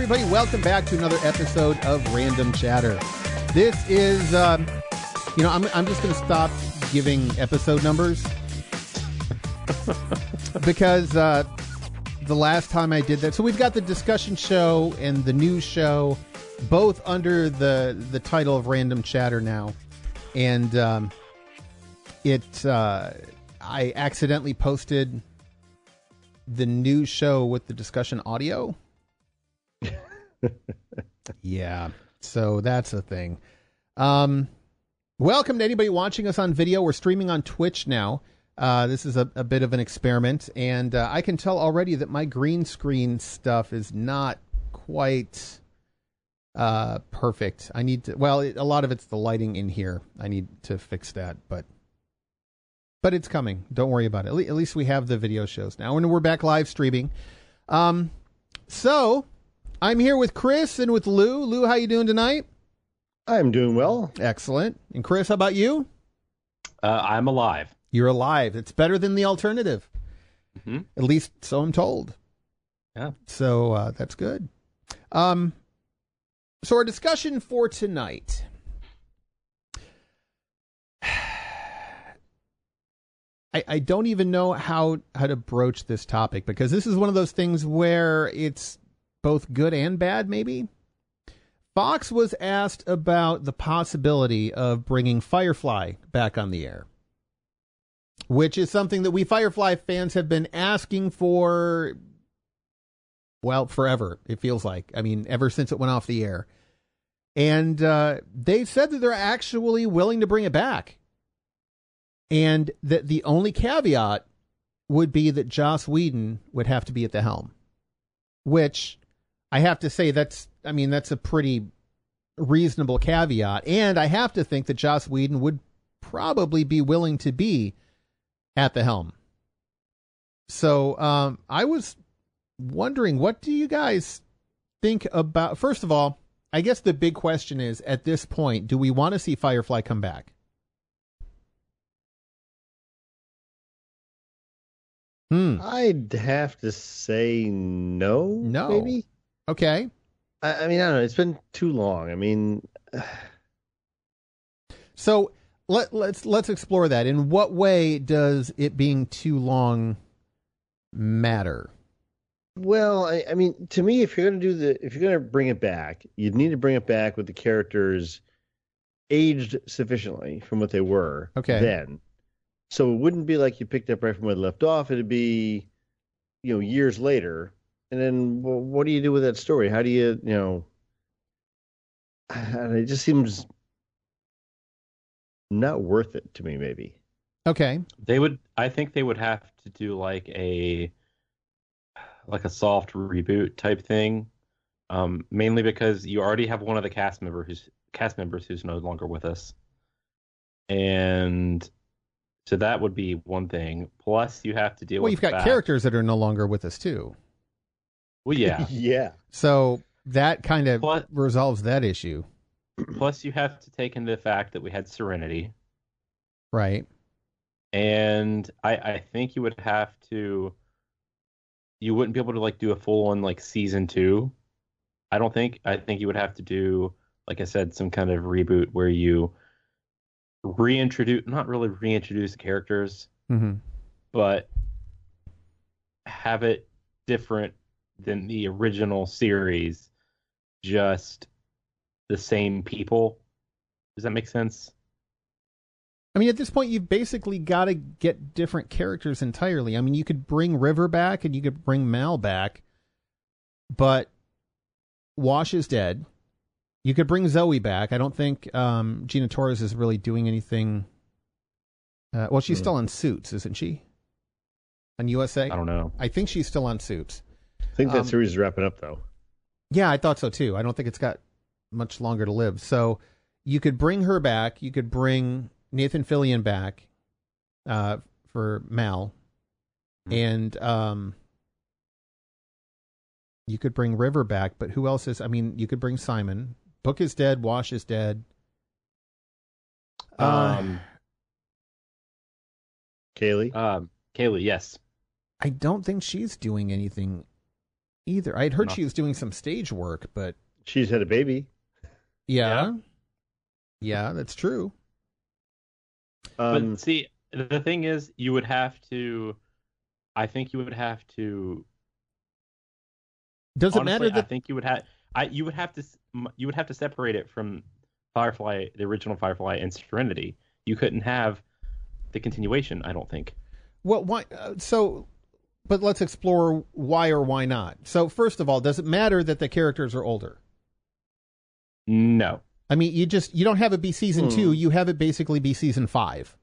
everybody. Welcome back to another episode of Random Chatter. This is, I'm just going to stop giving episode numbers because the last time I did that, so we've got the discussion show and the news show, both under the title of Random Chatter now, and I accidentally posted the news show with the discussion audio. Yeah, so that's a thing. Welcome to anybody watching us on video. We're streaming on Twitch now. This is a bit of an experiment, and I can tell already that my green screen stuff is not quite perfect. I need to, a lot of it's the lighting in here. I need to fix that, but it's coming. Don't worry about it. At least we have the video shows now, and we're back live streaming. So I'm here with Chris and with Lou. Lou, how you doing tonight? I'm doing well. Excellent. And Chris, how about you? I'm alive. You're alive. It's better than the alternative. Mm-hmm. At least so I'm told. Yeah. So that's good. So our discussion for tonight. I don't even know how to broach this topic, because this is one of those things where it's both good and bad, maybe. Fox was asked about the possibility of bringing Firefly back on the air, which is something that we Firefly fans have been asking for, forever, it feels like. I mean, ever since it went off the air. And they said that they're actually willing to bring it back. And that the only caveat would be that Joss Whedon would have to be at the helm, which I have to say that's a pretty reasonable caveat. And I have to think that Joss Whedon would probably be willing to be at the helm. So I was wondering, what do you guys think about, first of all, I guess the big question is, at this point, do we want to see Firefly come back? I'd have to say no. No. Maybe. Okay. I mean, I don't know. It's been too long. I mean, so let's explore that. In what way does it being too long matter? Well, I mean, to me, if you're gonna bring it back, you'd need to bring it back with the characters aged sufficiently from what they were then. So it wouldn't be like you picked up right from where it left off. It'd be, years later. And then, what do you do with that story? How do you, it just seems not worth it to me, maybe. Okay. I think they would have to do like a soft reboot type thing. Mainly because you already have one of the cast members who's no longer with us. And so that would be one thing. Plus, you have to deal with. Well, you've got characters that are no longer with us too. Well, yeah, yeah. So that kind of resolves that issue. Plus, you have to take into the fact that we had Serenity, right? And I think you would have to. You wouldn't be able to do a full on season 2. I don't think. I think you would have to do, like I said, some kind of reboot where you not really reintroduce the characters, but have it different than the original series, just the same people. Does that make sense? I mean, at this point, you've basically got to get different characters entirely. I mean, you could bring River back and you could bring Mal back, but Wash is dead. You could bring Zoe back. I don't think Gina Torres is really doing anything. She's still on Suits, isn't she? On USA? I don't know. I think she's still on Suits. I think that series is wrapping up, though. Yeah, I thought so, too. I don't think it's got much longer to live. So you could bring her back. You could bring Nathan Fillion back for Mal. And you could bring River back. But who else is... I mean, you could bring Simon. Book is dead. Wash is dead. Kaylee? Kaylee, yes. I don't think she's doing anything either. I'd heard she was doing some stage work, but she's had a baby. Yeah, that's true. But see, the thing is, you would have to. I think you would have to. Does honestly, it matter? I think you would have. You would have to separate it from Firefly, the original Firefly, and Serenity. You couldn't have the continuation. I don't think. Well, why? But let's explore why or why not. So, first of all, does it matter that the characters are older? No. I mean, you don't have it be season 2. You have it basically be season 5.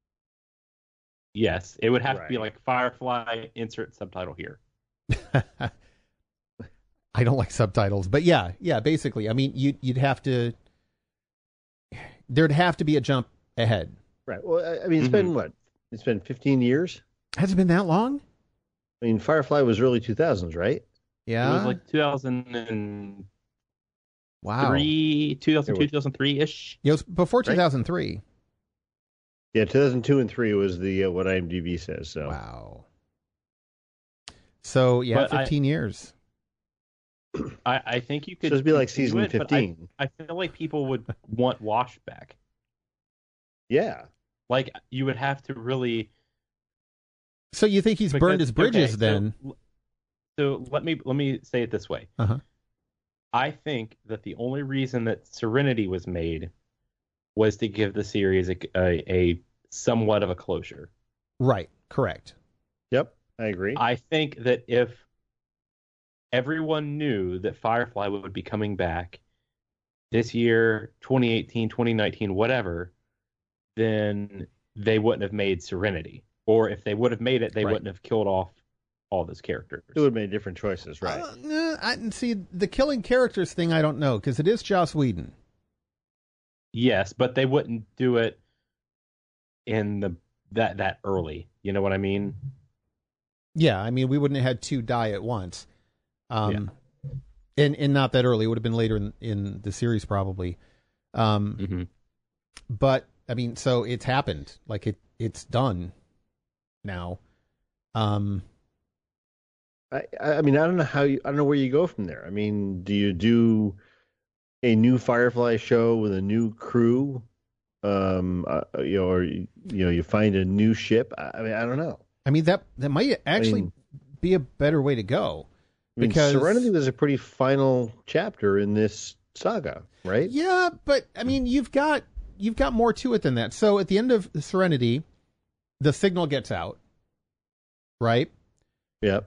Yes, it would have to be like Firefly. Insert subtitle here. I don't like subtitles, but yeah, basically. I mean, you'd have to. There'd have to be a jump ahead. Right. Well, I mean, it's been what? It's been 15 years. Has it been that long? I mean, Firefly was early 2000s, right? Yeah. It was like 2000 Wow. 2002, 2003-ish. It was before 2003. Yeah, 2002 and 3 was the what IMDb says. So. Wow. So, yeah, 15 years. I think you could... So it'd be like season 15. I feel like people would want washback. Yeah. Like, you would have to really... So you think he's burned his bridges then? So let me say it this way. Uh-huh. I think that the only reason that Serenity was made was to give the series a somewhat of a closure. Right. Correct. Yep. I agree. I think that if everyone knew that Firefly would be coming back this year, 2018, 2019, whatever, then they wouldn't have made Serenity. Or if they would have made it, they wouldn't have killed off all those characters. It would have made different choices, right? I see the killing characters thing. I don't know because it is Joss Whedon. Yes, but they wouldn't do it in that early. You know what I mean? Yeah, I mean we wouldn't have had 2 die at once, and not that early. It would have been later in the series probably. But I mean, so it's happened. Like it's done now. I mean, I don't know where you go from there. I mean, do you do a new Firefly show with a new crew? Or you find a new ship. I mean, I don't know. I mean, that might actually be a better way to go. Because Serenity was a pretty final chapter in this saga, right? Yeah, but I mean, you've got more to it than that. So at the end of Serenity, the signal gets out, right? Yep.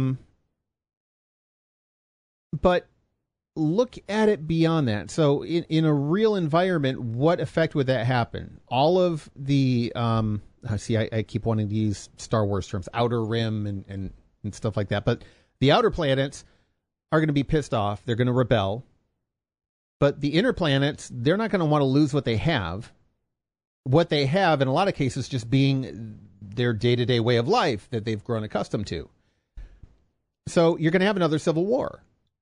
But look at it beyond that. So in a real environment, what effect would that happen? All of the I keep wanting to use Star Wars terms, Outer Rim and stuff like that. But the outer planets are going to be pissed off. They're going to rebel. But the inner planets, they're not going to want to lose what they have. What they have, in a lot of cases, just being their day-to-day way of life that they've grown accustomed to. So you're going to have another civil war.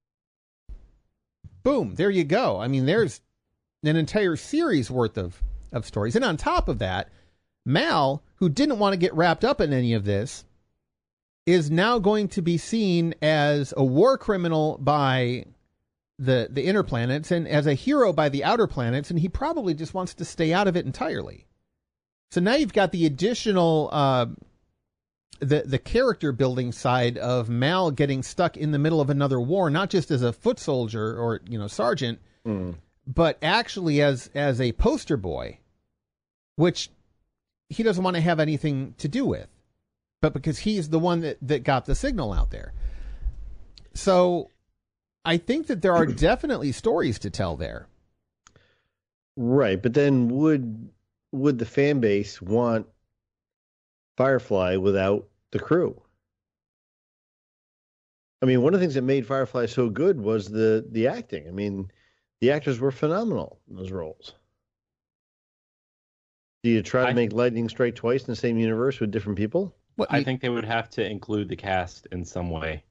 Boom, there you go. I mean, there's an entire series worth of stories. And on top of that, Mal, who didn't want to get wrapped up in any of this, is now going to be seen as a war criminal by the inner planets and as a hero by the outer planets, and he probably just wants to stay out of it entirely. So now you've got the additional the character building side of Mal getting stuck in the middle of another war, not just as a foot soldier or sergeant, but actually as a poster boy, which he doesn't want to have anything to do with, but because he's the one that got the signal out there. So I think that there are definitely stories to tell there. Right, but then would the fan base want Firefly without the crew? I mean, one of the things that made Firefly so good was the acting. I mean, the actors were phenomenal in those roles. Do you try to make lightning strike twice in the same universe with different people? I think they would have to include the cast in some way.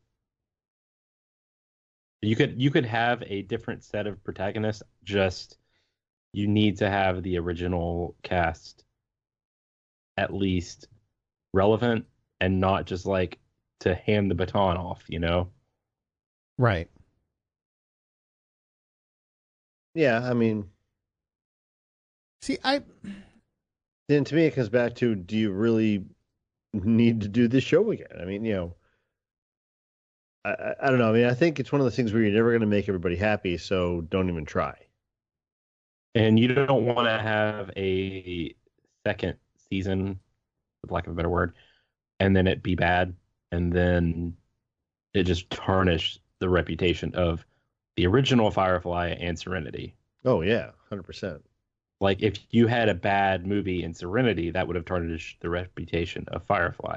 You could have a different set of protagonists, just you need to have the original cast at least relevant and not just like to hand the baton off, Right. Yeah, I mean, see, then to me it comes back to, do you really need to do this show again? I mean, I don't know. I mean, I think it's one of those things where you're never going to make everybody happy, so don't even try. And you don't want to have a second season, for lack of a better word, and then it be bad, and then it just tarnish the reputation of the original Firefly and Serenity. Oh yeah, 100%. Like if you had a bad movie in Serenity, that would have tarnished the reputation of Firefly,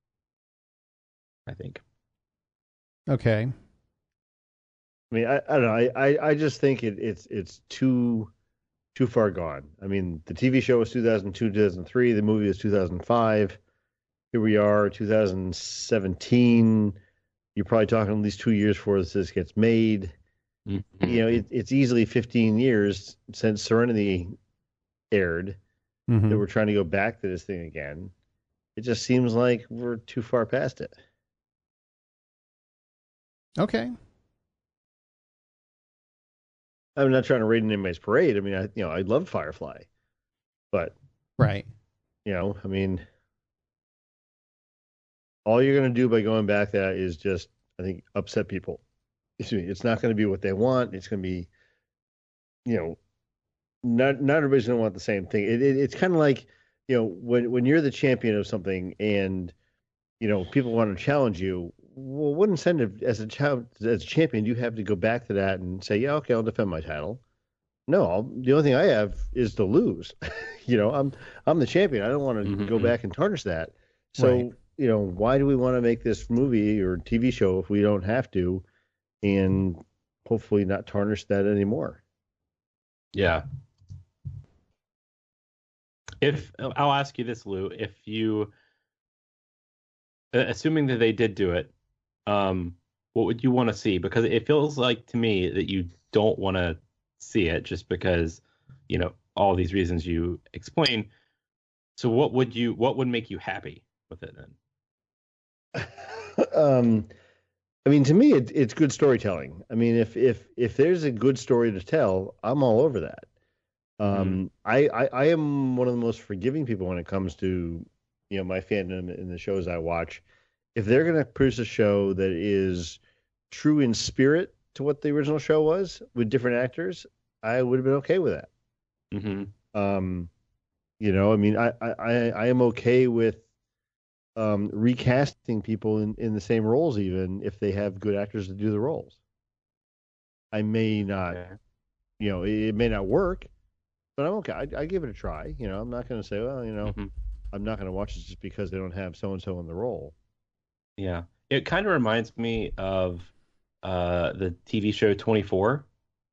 I think. Okay. I mean, I don't know. I just think it's too far gone. I mean, the TV show was 2002, 2003. The movie was 2005. Here we are, 2017. You're probably talking at least 2 years before this gets made. Mm-hmm. It's easily 15 years since Serenity aired that we're trying to go back to this thing again. It just seems like we're too far past it. Okay. I'm not trying to raid anybody's parade. I mean, I love Firefly, but right. I mean, all you're going to do by going back to that is just, I think, upset people. It's not going to be what they want. It's going to be, not everybody's going to want the same thing. It's kind of like, when you're the champion of something and, people want to challenge you. Well, what incentive as a champion do you have to go back to that and say, yeah, okay, I'll defend my title? No, the only thing I have is to lose. I'm the champion. I don't want to go back and tarnish that. So, right. Why do we want to make this movie or TV show if we don't have to, and hopefully not tarnish that anymore? Yeah. I'll ask you this, Lou, if you, assuming that they did do it, what would you want to see? Because it feels like to me that you don't want to see it just because, all these reasons you explain. So what would make you happy with it then? I mean, to me, it's good storytelling. I mean, if there's a good story to tell, I'm all over that. I am one of the most forgiving people when it comes to, my fandom in the shows I watch. If they're going to produce a show that is true in spirit to what the original show was with different actors, I would have been okay with that. Mm-hmm. I mean, I am okay with recasting people in the same roles, even if they have good actors to do the roles. I may not, it may not work, but I'm okay. I give it a try. I'm not going to say, well, I'm not going to watch it just because they don't have so and so in the role. Yeah, it kind of reminds me of the TV show 24.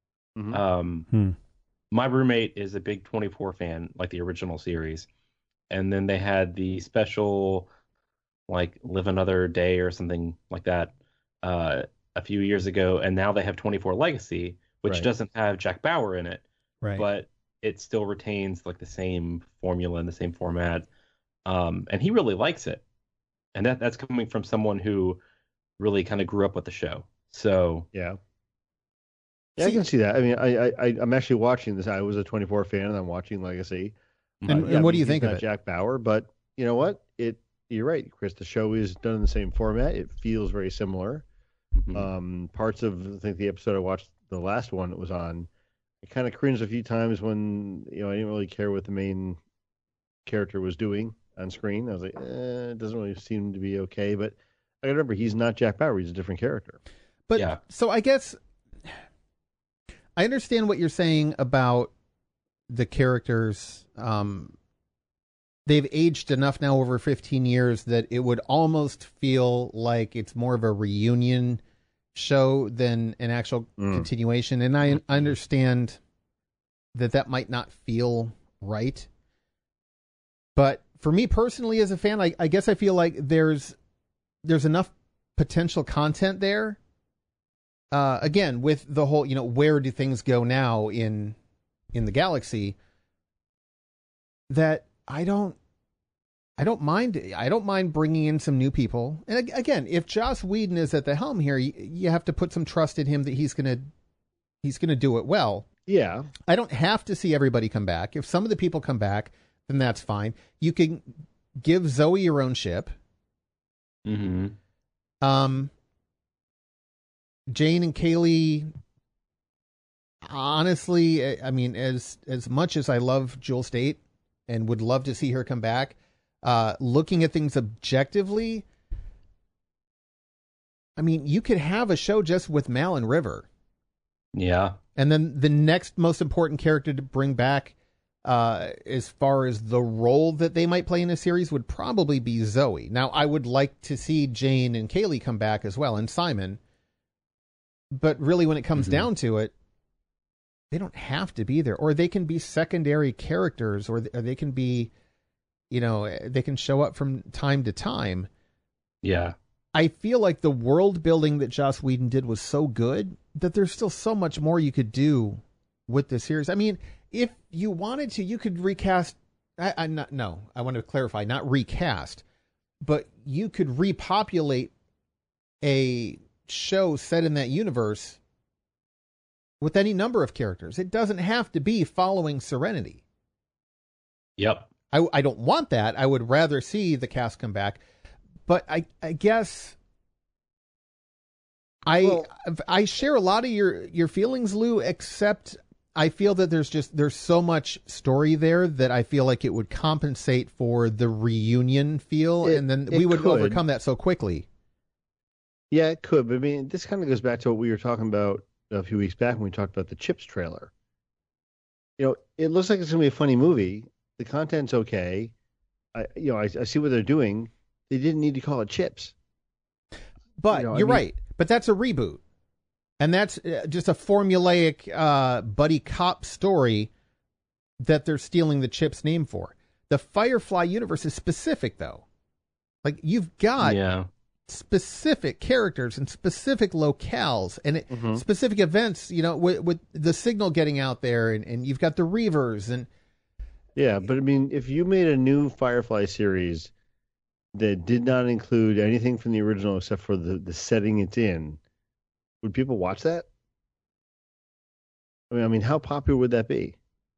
My roommate is a big 24 fan, like the original series, and then they had the special, like Live Another Day or something like that, a few years ago, and now they have 24 Legacy, which doesn't have Jack Bauer in it, but it still retains like the same formula and the same format, and he really likes it. And that's coming from someone who really kind of grew up with the show. So yeah, I can see that. I mean, I'm actually watching this. I was a 24 fan, and I'm watching Legacy. And what do you think of it? Jack Bauer, but you know what? You're right, Chris. The show is done in the same format. It feels very similar. Parts of, I think, the episode I watched, the last one it was on, I kind of cringed a few times when I didn't really care what the main character was doing on screen. I was like, it doesn't really seem to be okay. But I remember he's not Jack Bauer; he's a different character. But yeah. So I guess I understand what you're saying about the characters. They've aged enough now over 15 years that it would almost feel like it's more of a reunion show than an actual continuation. And I understand that might not feel right. But for me personally as a fan, I guess I feel like there's enough potential content there. Again, with the whole, where do things go now in the galaxy, that I don't I don't mind bringing in some new people. And again, if Joss Whedon is at the helm here, you have to put some trust in him that he's going to do it well. Yeah. I don't have to see everybody come back. If some of the people come back, then that's fine. You can give Zoe your own ship. Mm-hmm. Jane and Kaylee, honestly, I mean, as much as I love Jewel State and would love to see her come back, looking at things objectively, I mean, you could have a show just with Mal and River. Yeah. And then the next most important character to bring back, as far as the role that they might play in a series, would probably be Zoe. Now, I would like to see Jane and Kaylee come back as well, and Simon. But really, when it comes down to it, they don't have to be there. Or they can be secondary characters, or they can be, they can show up from time to time. Yeah. I feel like the world building that Joss Whedon did was so good that there's still so much more you could do with this series. I mean, if you wanted to, you could recast. I want to clarify, not recast, but you could repopulate a show set in that universe with any number of characters. It doesn't have to be following Serenity. Yep. I don't want that. I would rather see the cast come back. But I guess I share a lot of your feelings, Lou, except I feel that there's so much story there that I feel like it would compensate for the reunion feel, and then we would overcome that so quickly. Yeah, it could. But I mean, this kind of goes back to what we were talking about a few weeks back when we talked about the Chips trailer. It looks like it's going to be a funny movie. The content's okay. I see what they're doing. They didn't need to call it Chips. But you're right. But that's a reboot. And that's just a formulaic buddy cop story that they're stealing the Chips name for. The Firefly universe is specific, though. Like, you've got specific characters and specific locales and specific events, with the signal getting out there, and you've got the Reavers. And yeah, but I mean, if you made a new Firefly series that did not include anything from the original except for the setting it's in, would people watch that? I mean, how popular would that be?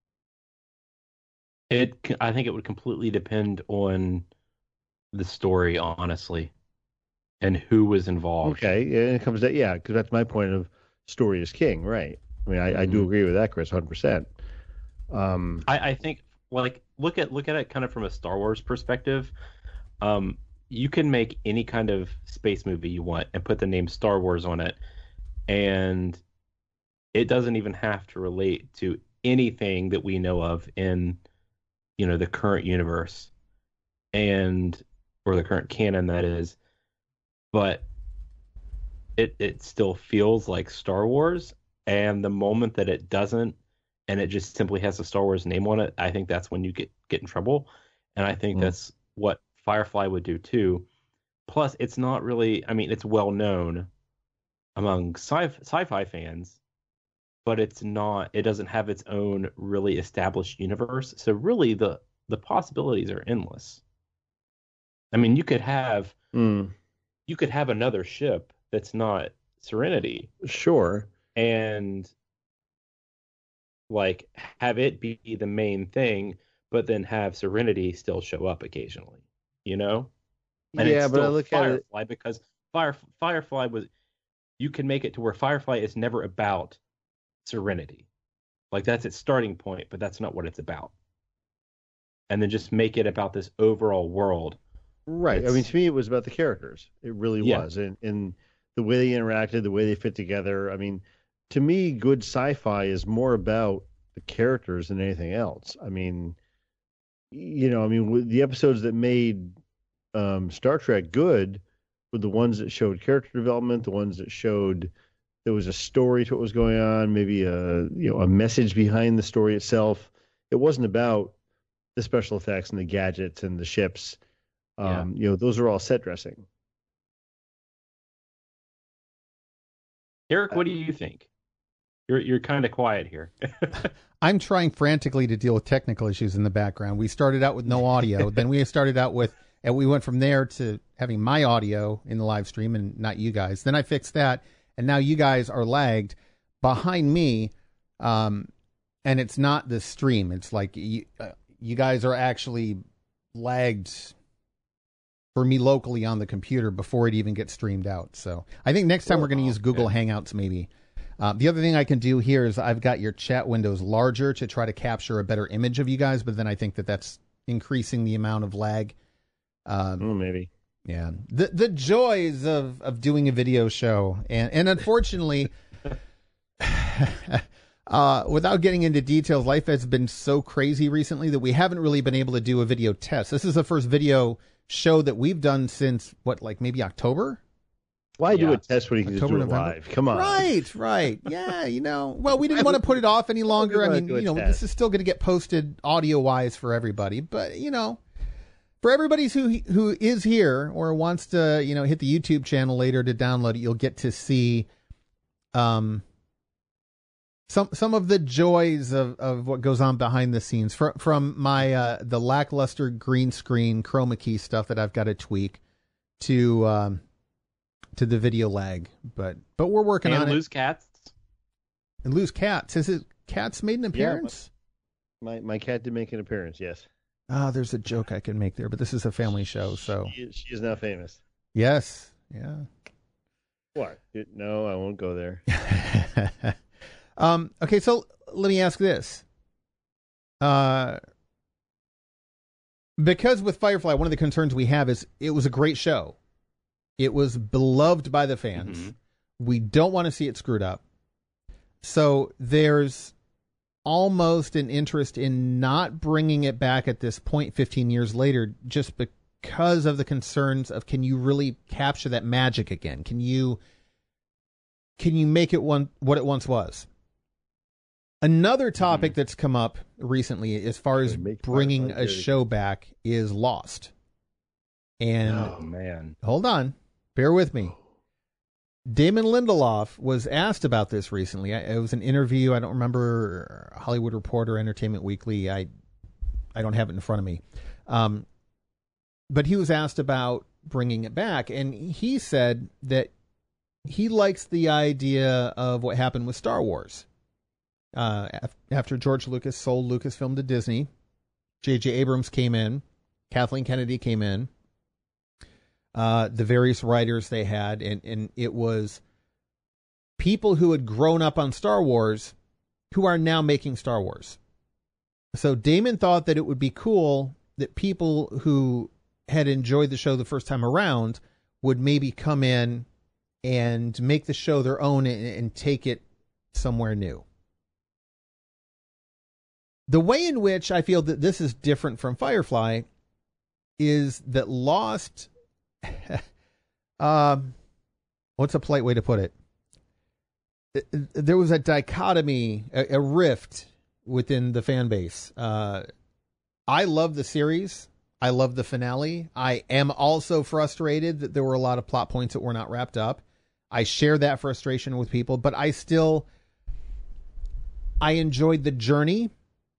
I think it would completely depend on the story, honestly, and who was involved. Okay, and it comes to because that's my point of story is king, right? I mean, I do agree with that, Chris, 100%. I think, like, look at it kind of from a Star Wars perspective. You can make any kind of space movie you want and put the name Star Wars on it, and it doesn't even have to relate to anything that we know of in, the current universe or the current canon, that is. But it still feels like Star Wars, and the moment that it doesn't, and it just simply has a Star Wars name on it, I think that's when you get in trouble. And I think that's what Firefly would do too. Plus, it's not really, I mean, it's well known among sci-fi fans, but it doesn't have its own really established universe. So really the possibilities are endless. I mean, you could have another ship that's not Serenity. Sure. And like have it be the main thing, but then have Serenity still show up occasionally, And but I look Firefly, at it because Firefly was, you can make it to where Firefly is never about Serenity. Like, that's its starting point, but that's not what it's about. And then just make it about this overall world. Right. I mean, to me, it was about the characters. It really was. And the way they interacted, the way they fit together. I mean, to me, good sci-fi is more about the characters than anything else. I mean, the episodes that made Star Trek good were the ones that showed character development, the ones that showed there was a story to what was going on, maybe a message behind the story itself. It wasn't about the special effects and the gadgets and the ships. Those are all set dressing. Eric, what do you think? You're kind of quiet here. I'm trying frantically to deal with technical issues in the background. We started out with no audio. Then we started out with, and we went from there to having my audio in the live stream and not you guys. Then I fixed that, and now you guys are lagged behind me. And it's not the stream. It's like you guys are actually lagged for me locally on the computer before it even gets streamed out. So I think next time we're going to use Google Hangouts maybe. The other thing I can do here is I've got your chat windows larger to try to capture a better image of you guys, but then I think that's increasing the amount of lag. Maybe. Yeah. The joys of doing a video show. And unfortunately, without getting into details, life has been so crazy recently that we haven't really been able to do a video test. This is the first video show that we've done since, maybe October? Why do a test when you can just do it live? Come on. Right. Yeah, well, we didn't want to put it off any longer. I mean, this is still going to get posted audio-wise for everybody. But, for everybody who is here or wants to, hit the YouTube channel later to download it, you'll get to see some of the joys of what goes on behind the scenes from my the lackluster green screen chroma key stuff that I've got to tweak to the video lag, but we're working on it. And lose cats. And lose cats. Has his cats made an appearance? Yeah, my cat did make an appearance. Yes. There's a joke I can make there, but this is a family show, so she is now famous. Yes. Yeah. What? No, I won't go there. Okay, so let me ask this. Because with Firefly, one of the concerns we have is it was a great show. It was beloved by the fans. Mm-hmm. We don't want to see it screwed up. So there's almost an interest in not bringing it back at this point 15 years later, just because of the concerns of, can you really capture that magic again? Can you make it what it once was? Another topic that's come up recently as far as bringing a show back is Lost. And oh man, hold on. Bear with me. Damon Lindelof was asked about this recently. It was an interview. I don't remember, Hollywood Reporter, Entertainment Weekly. I don't have it in front of me. But he was asked about bringing it back. And he said that he likes the idea of what happened with Star Wars. After George Lucas sold Lucasfilm to Disney, J.J. Abrams came in. Kathleen Kennedy came in. The various writers they had, and it was people who had grown up on Star Wars who are now making Star Wars. So Damon thought that it would be cool that people who had enjoyed the show the first time around would maybe come in and make the show their own and take it somewhere new. The way in which I feel that this is different from Firefly is that Lost... what's a polite way to put it? There was a dichotomy, a rift within the fan base. I love the series. I love the finale. I am also frustrated that there were a lot of plot points that were not wrapped up. I share that frustration with people, but I enjoyed the journey.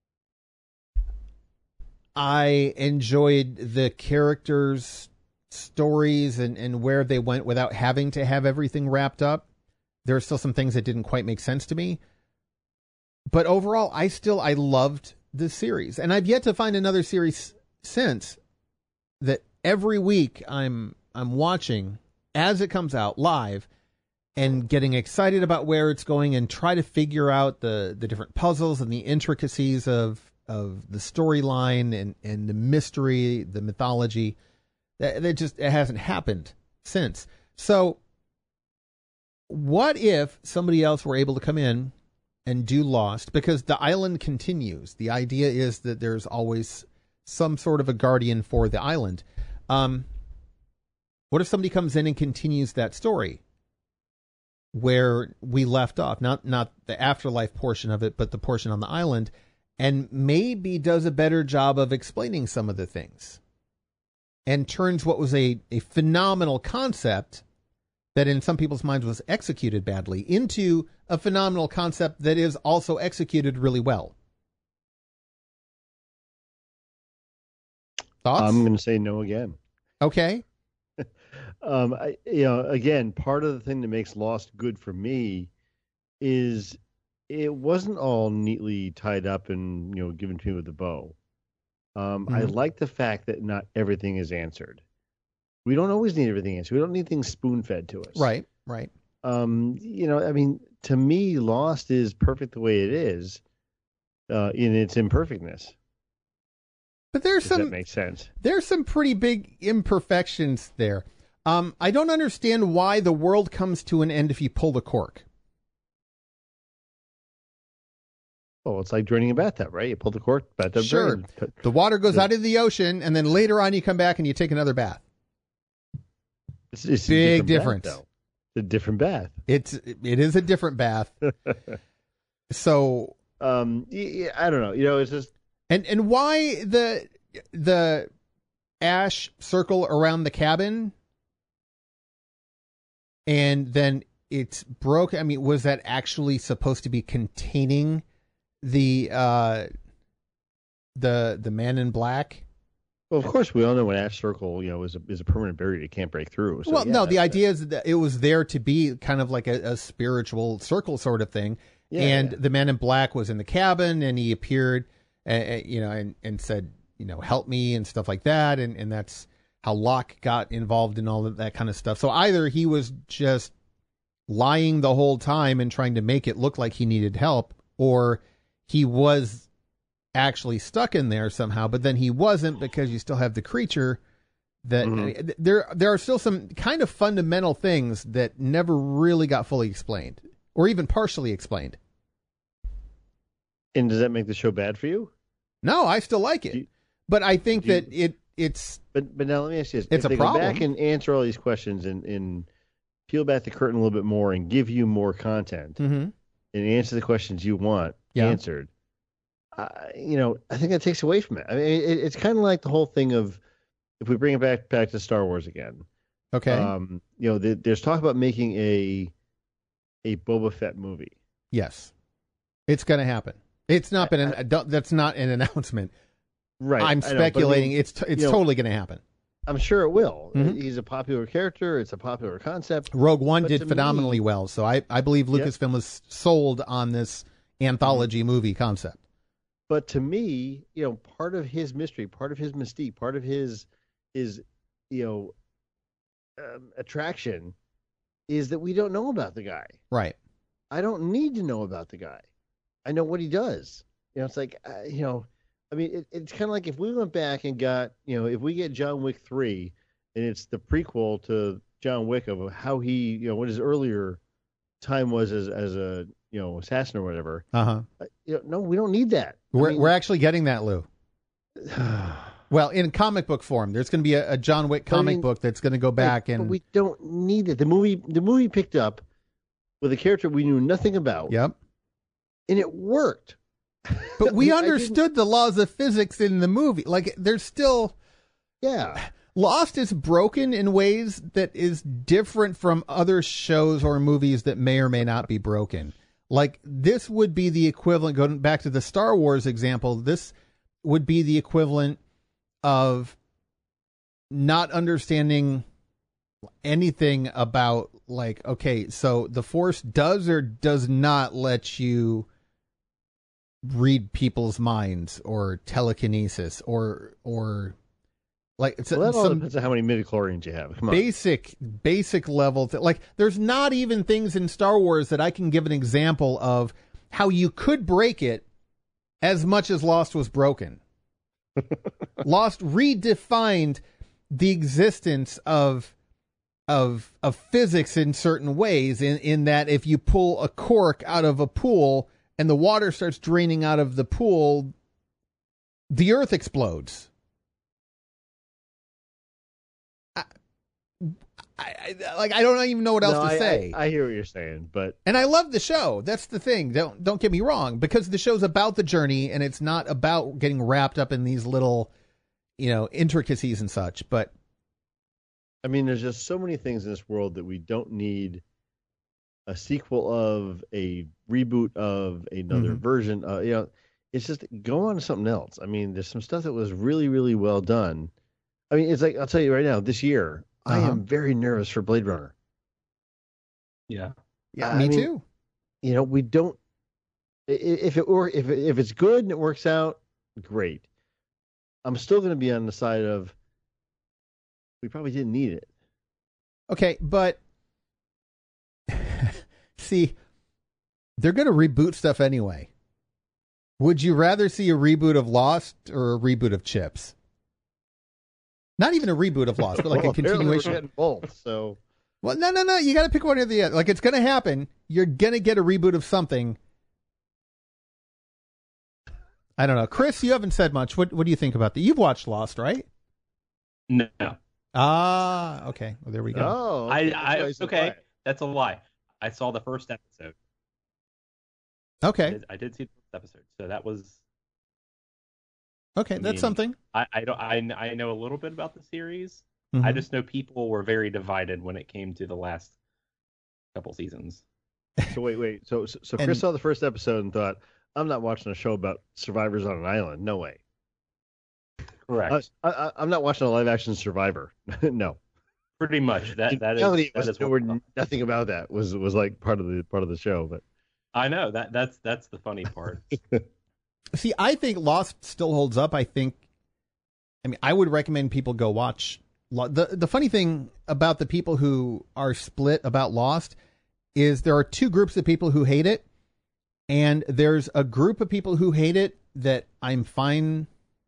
I enjoyed the characters' stories and where they went without having to have everything wrapped up. There are still some things that didn't quite make sense to me. But overall, I loved the series. And I've yet to find another series since that every week I'm watching as it comes out live and getting excited about where it's going and try to figure out the different puzzles and the intricacies of the storyline and the mystery, the mythology. It hasn't happened since. So what if somebody else were able to come in and do Lost? Because the island continues. The idea is that there's always some sort of a guardian for the island. What if somebody comes in and continues that story where we left off? Not the afterlife portion of it, but the portion on the island, and maybe does a better job of explaining some of the things and turns what was a phenomenal concept that in some people's minds was executed badly into a phenomenal concept that is also executed really well. Thoughts? I'm going to say no again. Okay. Again, part of the thing that makes Lost good for me is it wasn't all neatly tied up and, given to me with a bow. I like the fact that not everything is answered. We don't always need everything answered. We don't need things spoon-fed to us. Right. To me, Lost is perfect the way it is in its imperfectness. But there's that makes sense. There's some pretty big imperfections there. I don't understand why the world comes to an end if you pull the cork. Oh, it's like draining a bathtub, right? You pull the cork, bathtub sure. drains. The water goes out of the ocean, and then later on you come back and you take another bath. It's big difference. Bath, it's a different bath. It is a different bath. So, I don't know. It's just and why the ash circle around the cabin, and then it's broken. I mean, was that actually supposed to be containing the man in black? Well, of course, we all know an ash circle, is a permanent barrier you can't break through. So, no, the idea is that it was there to be kind of like a spiritual circle sort of thing. Yeah, and the man in black was in the cabin, and he appeared, and said, help me and stuff like that, and that's how Locke got involved in all of that kind of stuff. So either he was just lying the whole time and trying to make it look like he needed help, or he was actually stuck in there somehow, but then he wasn't, because you still have the creature that there are still some kind of fundamental things that never really got fully explained or even partially explained. And does that make the show bad for you? No, I still like it. But I think that it's But now let me ask you this. It's if a they problem. Go back and answer all these questions and peel back the curtain a little bit more and give you more content and answer the questions you want answered. I think that takes away from it. I mean, it's kind of like the whole thing of, if we bring it back to Star Wars again. Okay. There's talk about making a Boba Fett movie. Yes, it's going to happen. It's not been that's not an announcement. Right. I'm speculating. It's totally going to happen. I'm sure it will. He's a popular character. It's a popular concept. Rogue One did phenomenally well, so I believe Lucasfilm was sold on this anthology movie concept. But to me, part of his mystery, part of his mystique, part of his attraction is that we don't know about the guy. Right. I don't need to know about the guy. I know what he does. It's like, I mean, it's kind of like if we went back and got, if we get John Wick 3 and it's the prequel to John Wick of how he, what his earlier time was as a, assassin or whatever. No, we don't need that. We're actually getting that, Lou. Well, in comic book form, there's going to be a John Wick comic book that's going to go back and. But we don't need it. The movie picked up with a character we knew nothing about. Yep. And it worked. But we understood the laws of physics in the movie. Like, there's still. Yeah. Lost is broken in ways that is different from other shows or movies that may or may not be broken. Like, this would be the equivalent, going back to the Star Wars example, this would be the equivalent of not understanding anything about, like, okay, so the Force does or does not let you read people's minds or telekinesis or like it's that all depends on how many midichlorians you have. Come on. Basic level. Like, there's not even things in Star Wars that I can give an example of how you could break it as much as Lost was broken. Lost redefined the existence of physics in certain ways, in that if you pull a cork out of a pool and the water starts draining out of the pool, the earth explodes. I don't even know what else to say. I hear what you're saying, and I love the show. That's the thing. Don't get me wrong, because the show's about the journey and it's not about getting wrapped up in these little, intricacies and such. But I mean, there's just so many things in this world that we don't need a sequel of, a reboot of, another version. It's just go on to something else. I mean, there's some stuff that was really, really well done. I mean, it's like, I'll tell you right now, this year, I am very nervous for Blade Runner. Yeah. Yeah, me too. We don't. If it's good and it works out, great. I'm still going to be on the side of we probably didn't need it. Okay, but see, they're going to reboot stuff anyway. Would you rather see a reboot of Lost or a reboot of Chips? Not even a reboot of Lost, but like a continuation. We're getting both, so. Well, no. You got to pick one or the other. Like, it's going to happen. You're going to get a reboot of something. I don't know. Chris, you haven't said much. What do you think about that? You've watched Lost, right? No. Ah, okay. Well, there we go. Oh, okay. That's a lie. I saw the first episode. Okay. I did see the first episode, so that was. Okay, that's something. I know a little bit about the series. Mm-hmm. I just know people were very divided when it came to the last couple seasons. So wait. So Chris saw the first episode and thought, I'm not watching a show about survivors on an island. No way. Correct. I'm not watching a live action Survivor. No. Pretty much. That is nothing about that was like part of the show. But I know that's the funny part. See, I think Lost still holds up. I would recommend people go watch. The funny thing about the people who are split about Lost is there are two groups of people who hate it, and there's a group of people who hate it that I'm fine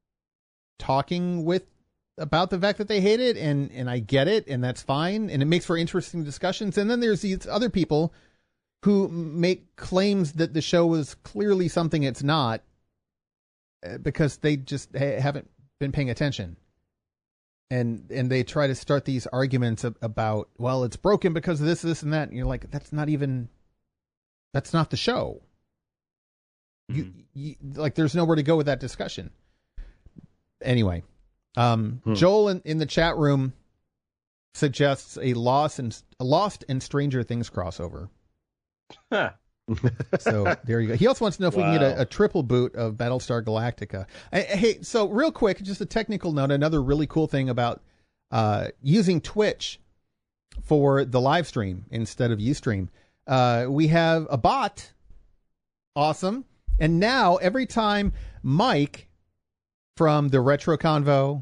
talking with about the fact that they hate it, and I get it, and that's fine, and it makes for interesting discussions. And then there's these other people who make claims that the show is clearly something it's not because they just haven't been paying attention. And they try to start these arguments about, well, it's broken because of this, and that. And you're like, that's not the show. You like, there's nowhere to go with that discussion. Anyway, Joel in the chat room suggests a Lost and Stranger Things crossover. Huh. So there you go. He also wants to know if we can get a triple boot of Battlestar Galactica. Hey, so real quick, just a technical note. Another really cool thing about using Twitch for the live stream instead of Ustream. We have a bot. Awesome. And now every time Mike from the Retro Convo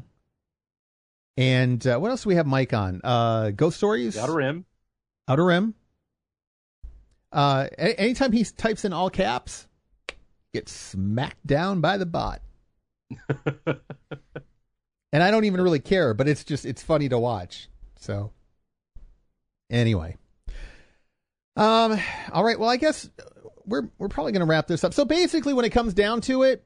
and what else do we have Mike on? Ghost Stories? Outer Rim. Anytime he types in all caps, gets smacked down by the bot. And I don't even really care, but it's funny to watch. So anyway. All right. Well, I guess we're probably going to wrap this up. So basically when it comes down to it,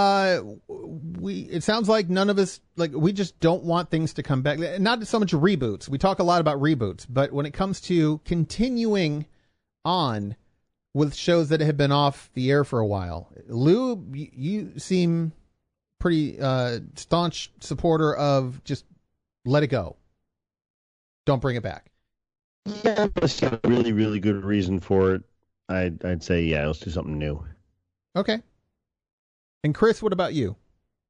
it sounds like none of us, like, we just don't want things to come back. Not so much reboots. We talk a lot about reboots, but when it comes to continuing on with shows that have been off the air for a while, Lou, you seem pretty staunch supporter of just let it go. Don't bring it back. Yeah, unless you have a really, really good reason for it, I'd say, yeah, let's do something new. Okay. And Chris, what about you?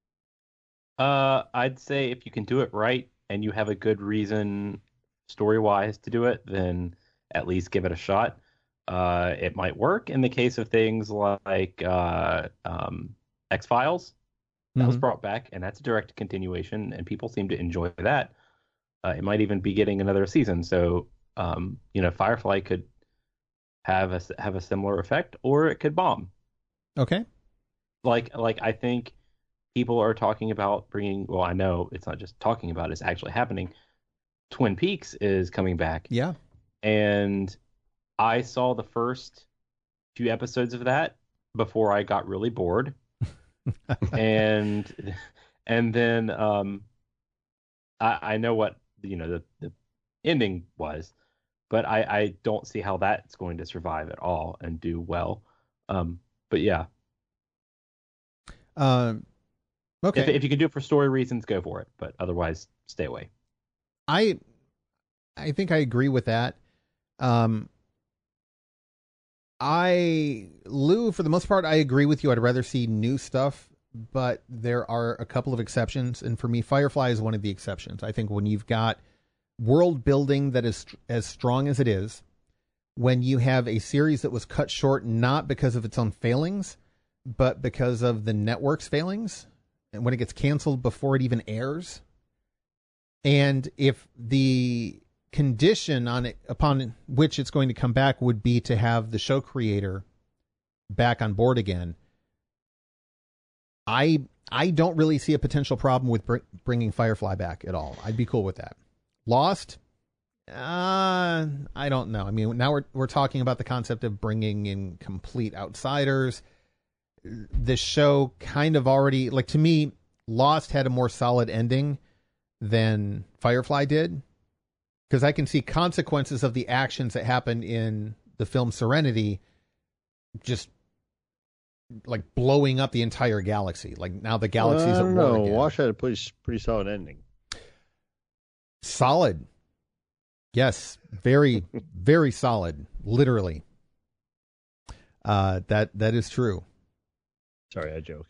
I'd say if you can do it right and you have a good reason story-wise to do it, then at least give it a shot. It might work in the case of things like X-Files. That was brought back, and that's a direct continuation, and people seem to enjoy that. It might even be getting another season. So, Firefly could have a similar effect, or it could bomb. Okay. Like I think people are talking about bringing. Well, I know it's not just talking about; it's actually happening. Twin Peaks is coming back. Yeah. And I saw the first few episodes of that before I got really bored, and then I know what the ending was, but I don't see how that's going to survive at all and do well. But yeah. Okay. If you can do it for story reasons, go for it. But otherwise, stay away. I I think I agree with that. Lou, for the most part, I agree with you. I'd rather see new stuff, but there are a couple of exceptions. And for me, Firefly is one of the exceptions. I think when you've got world building that is as strong as it is, when you have a series that was cut short, not because of its own failings, but because of the network's failings, and when it gets canceled before it even airs, and if the condition on it upon which it's going to come back would be to have the show creator back on board again, I don't really see a potential problem with bringing Firefly back at all. I'd be cool with that. Lost, I don't know. I mean, now we're talking about the concept of bringing in complete outsiders. The show kind of already, like, to me, Lost had a more solid ending than Firefly did, because I can see consequences of the actions that happened in the film Serenity just like blowing up the entire galaxy. Like, now the galaxy's at war again. Wash had a pretty solid ending. Solid. Yes. Very, very solid. Literally. That is true. Sorry, I joke.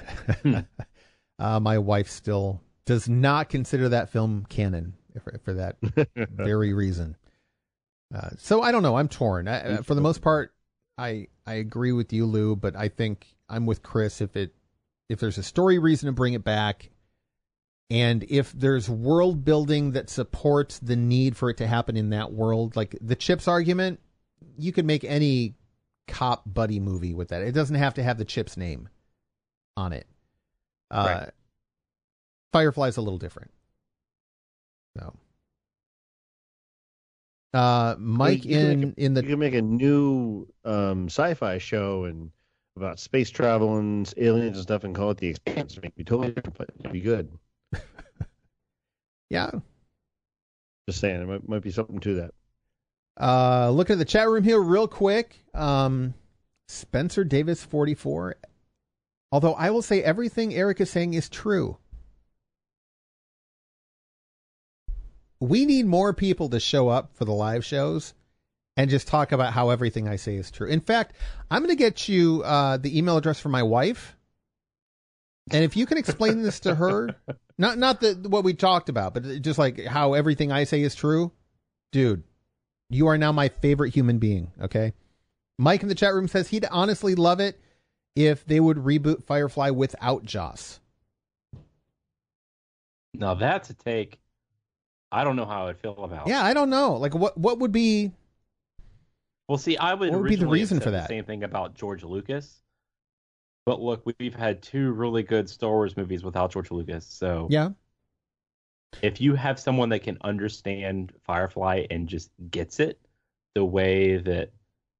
My wife still does not consider that film canon for that very reason. So I don't know. I'm torn. For the most part, I agree with you, Lou, but I think I'm with Chris. If there's a story reason to bring it back, and if there's world building that supports the need for it to happen in that world, like the Chips argument, you could make any cop buddy movie with that. It doesn't have to have the Chips name on it. Right. Firefly's a little different. So, Mike, in the you can make a new sci-fi show and about space travel and aliens and stuff, and call it The Expanse. Make me totally different, but it'd be good. Yeah, just saying, it might be something to that. Looking at the chat room here real quick. Spencer Davis 44. Although I will say everything Eric is saying is true. We need more people to show up for the live shows and just talk about how everything I say is true. In fact, I'm going to get you the email address for my wife. And if you can explain this to her, not what we talked about, but just like how everything I say is true, dude, you are now my favorite human being. Okay. Mike in the chat room says he'd honestly love it if they would reboot Firefly without Joss. Now that's a take I don't know how I'd feel about. Yeah, I don't know. Like, what would be? Well, see, I would. What would be the reason for that? The same thing about George Lucas. But look, we've had 2 really good Star Wars movies without George Lucas. So yeah, if you have someone that can understand Firefly and just gets it the way that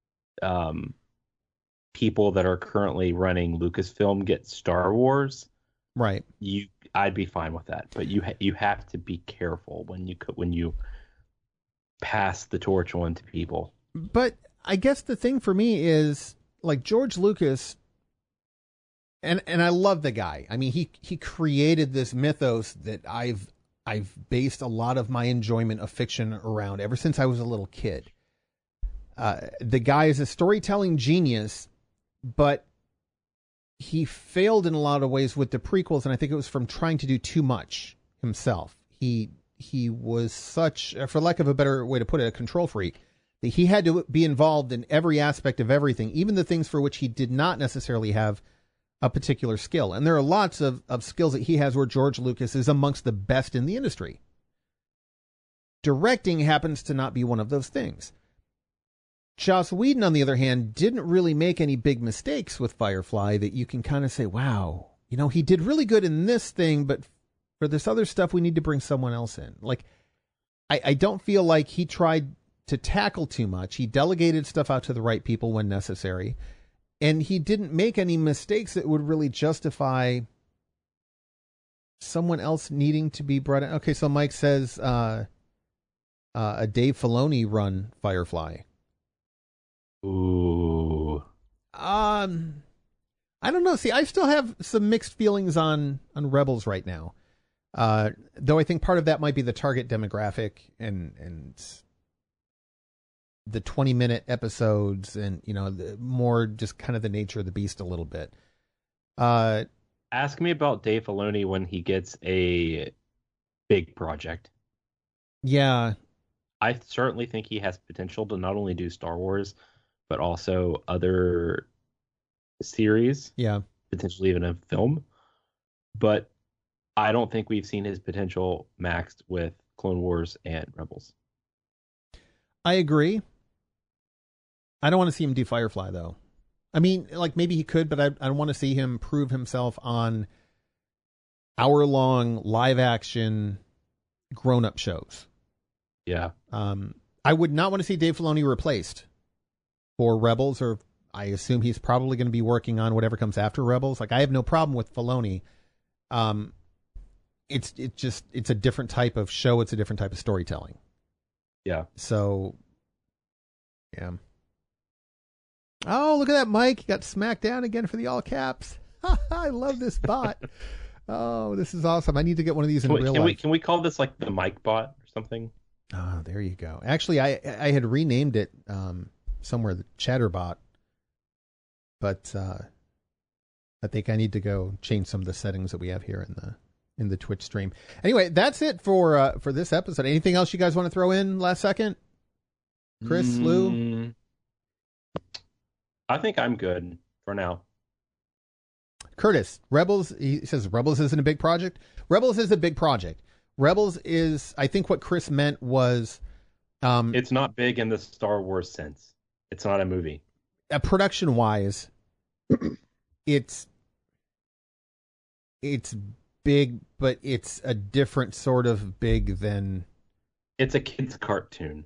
people that are currently running Lucasfilm get Star Wars, right? I'd be fine with that. But you have to be careful when you pass the torch on to people. But I guess the thing for me is, like, George Lucas, and I love the guy. I mean, he created this mythos that I've based a lot of my enjoyment of fiction around ever since I was a little kid. The guy is a storytelling genius, but he failed in a lot of ways with the prequels, and I think it was from trying to do too much himself. He was such, for lack of a better way to put it, a control freak, that he had to be involved in every aspect of everything, even the things for which he did not necessarily have a particular skill. And there are lots of skills that he has where George Lucas is amongst the best in the industry. Directing happens to not be one of those things. Joss Whedon, on the other hand, didn't really make any big mistakes with Firefly that you can kind of say, wow, he did really good in this thing, but for this other stuff, we need to bring someone else in. Like, I don't feel like he tried to tackle too much. He delegated stuff out to the right people when necessary, and he didn't make any mistakes that would really justify someone else needing to be brought in. Okay, so Mike says a Dave Filoni run Firefly. Ooh. I don't know. See, I still have some mixed feelings on Rebels right now. Though I think part of that might be the target demographic and the 20-minute episodes and, the more just kind of the nature of the beast a little bit. Ask me about Dave Filoni when he gets a big project. Yeah. I certainly think he has potential to not only do Star Wars, but also other series. Yeah. Potentially even a film. But I don't think we've seen his potential maxed with Clone Wars and Rebels. I agree. I don't want to see him do Firefly, though. I mean, like, maybe he could, but I don't want to see him prove himself on hour-long, live-action, grown-up shows. Yeah. I would not want to see Dave Filoni replaced for Rebels, or I assume he's probably going to be working on whatever comes after Rebels. Like, I have no problem with Filoni. It's a different type of show. It's a different type of storytelling. Yeah. So, yeah. Oh, look at that, Mike. He got smacked down again for the all caps. I love this bot. Oh, this is awesome. I need to get one of these in real life. Can we call this like the Mike bot or something? Oh, there you go. Actually, I had renamed it somewhere, the Chatterbot. But I think I need to go change some of the settings that we have here in the Twitch stream. Anyway, that's it for this episode. Anything else you guys want to throw in last second? Chris, Lou? I think I'm good for now. Curtis, Rebels, he says Rebels isn't a big project. Rebels is a big project. Rebels is, I think what Chris meant was... it's not big in the Star Wars sense. It's not a movie. Production-wise, it's big, but it's a different sort of big than... It's a kid's cartoon.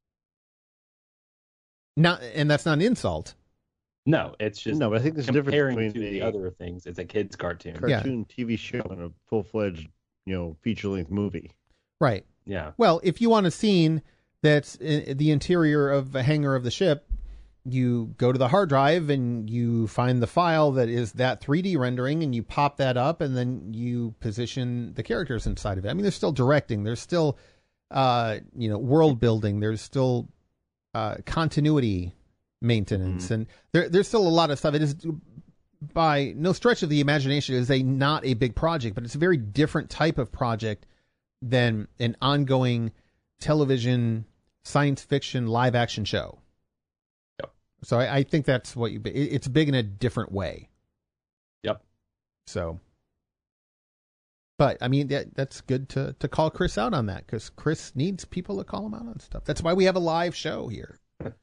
And that's not an insult. No, it's just no. But I think there's a difference between the other things. It's a kid's cartoon, TV show, and a full-fledged, feature-length movie. Right. Yeah. Well, if you want a scene that's in the interior of a hangar of the ship, you go to the hard drive and you find the file that is that 3D rendering, and you pop that up, and then you position the characters inside of it. I mean, there's still directing. There's still, world building. There's still continuity maintenance, and there's still a lot of stuff. It is, by no stretch of the imagination, it is not a big project, but it's a very different type of project than an ongoing television science fiction live action show. Yep. So I think that's what it's big in a different way. Yep. So, but I mean, that's good to call Chris out on that, because Chris needs people to call him out on stuff. That's why we have a live show here.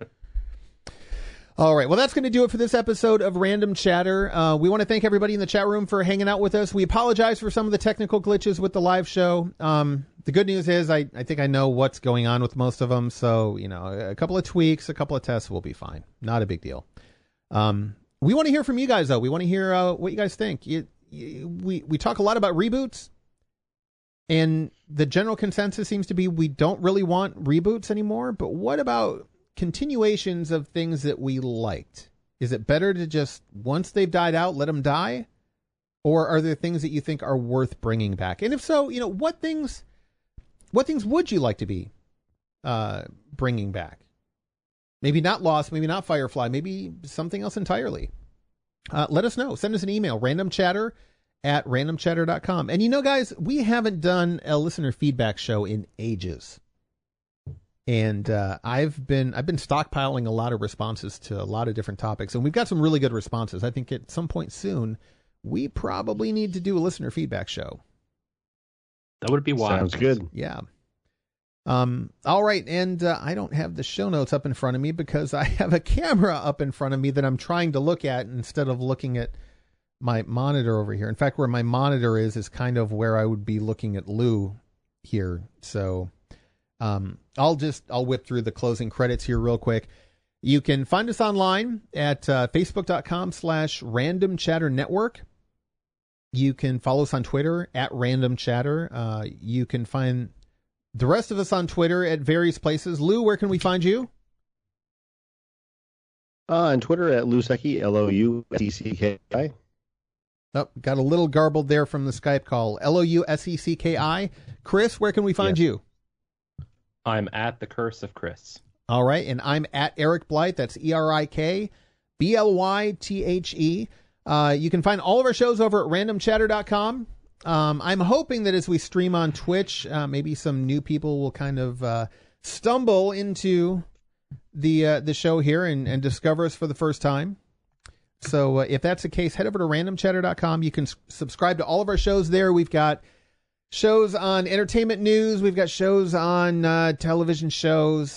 All right. Well, that's going to do it for this episode of Random Chatter. We want to thank everybody in the chat room for hanging out with us. We apologize for some of the technical glitches with the live show. The good news is I think I know what's going on with most of them. So, a couple of tweaks, a couple of tests will be fine. Not a big deal. We want to hear from you guys, though. We want to hear what you guys think. We talk a lot about reboots, and the general consensus seems to be we don't really want reboots anymore. But what about continuations of things that we liked? Is it better to just, once they've died out, let them die? Or are there things that you think are worth bringing back? And if so, what things would you like to be bringing back? Maybe not Lost, maybe not Firefly, maybe something else entirely. Let us know. Send us an email, randomchatter@randomchatter.com. And guys, we haven't done a listener feedback show in ages. And I've been stockpiling a lot of responses to a lot of different topics, and we've got some really good responses. I think at some point soon, we probably need to do a listener feedback show. That would be wild. Sounds good. Yeah. All right, and I don't have the show notes up in front of me because I have a camera up in front of me that I'm trying to look at instead of looking at my monitor over here. In fact, where my monitor is kind of where I would be looking at Lou here. So I'll whip through the closing credits here real quick. You can find us online at facebook.com/Random Chatter Network. You can follow us on Twitter at Random Chatter. You can find the rest of us on Twitter at various places. Lou, where can we find you? On Twitter at Lousecki, Lousecki. Oh, got a little garbled there from the Skype call. Loussecki. Chris, where can we find you? I'm at The Curse of Chris. All right, and I'm at Eric Blythe. That's ErikBlythe. You can find all of our shows over at randomchatter.com. I'm hoping that as we stream on Twitch, maybe some new people will kind of stumble into the show here and discover us for the first time. So if that's the case, head over to randomchatter.com. You can subscribe to all of our shows there. We've got shows on entertainment news. We've got shows on television shows,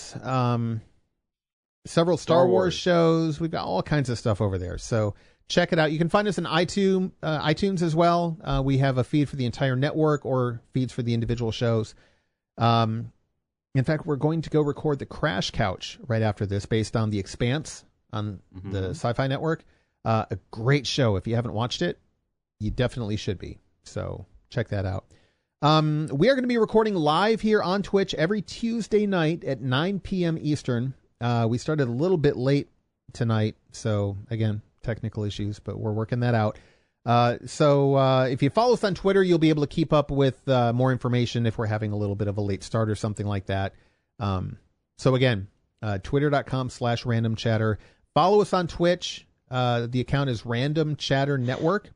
several Star Wars shows. We've got all kinds of stuff over there. So check it out. You can find us on iTunes as well. We have a feed for the entire network or feeds for the individual shows. In fact, we're going to go record the Crash Couch right after this based on The Expanse on the Sci-Fi Network. A great show. If you haven't watched it, you definitely should be. So check that out. We are going to be recording live here on Twitch every Tuesday night at 9 p.m. Eastern. We started a little bit late tonight. So again, technical issues, but we're working that out. So if you follow us on Twitter, you'll be able to keep up with more information if we're having a little bit of a late start or something like that. So again, twitter.com/randomchatter. Follow us on Twitch. The account is Random Chatter Network.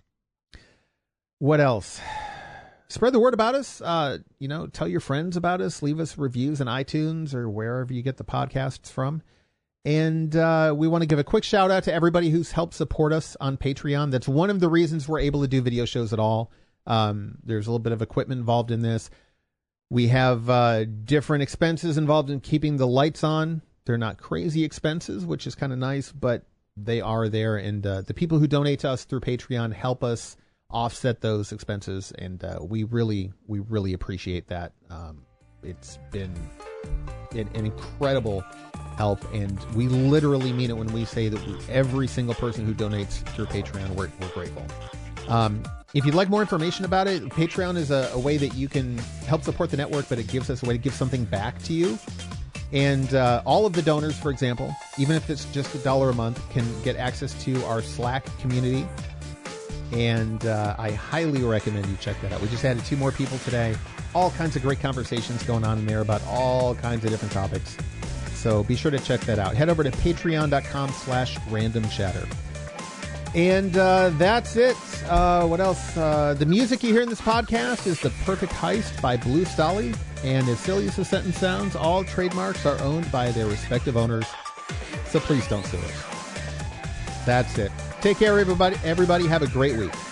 What else? Spread the word about us. Tell your friends about us. Leave us reviews on iTunes or wherever you get the podcasts from. And we want to give a quick shout out to everybody who's helped support us on Patreon. That's one of the reasons we're able to do video shows at all. There's a little bit of equipment involved in this. We have different expenses involved in keeping the lights on. They're not crazy expenses, which is kind of nice, but they are there. And the people who donate to us through Patreon help us offset those expenses. And we really appreciate that. It's been an incredible help, and we literally mean it when we say that every single person who donates through Patreon, we're grateful. If you'd like more information about it, Patreon is a way that you can help support the network, but it gives us a way to give something back to you. And all of the donors, for example, even if it's just $1 a month, can get access to our Slack community. And I highly recommend you check that out. We just added 2 more people today. All kinds of great conversations going on in there about all kinds of different topics. So be sure to check that out. Head over to patreon.com/randomchatter. And that's it. What else? The music you hear in this podcast is The Perfect Heist by Blue Stolly. And as silly as the sentence sounds, all trademarks are owned by their respective owners. So please don't sue us. That's it. Take care, everybody. Everybody have a great week.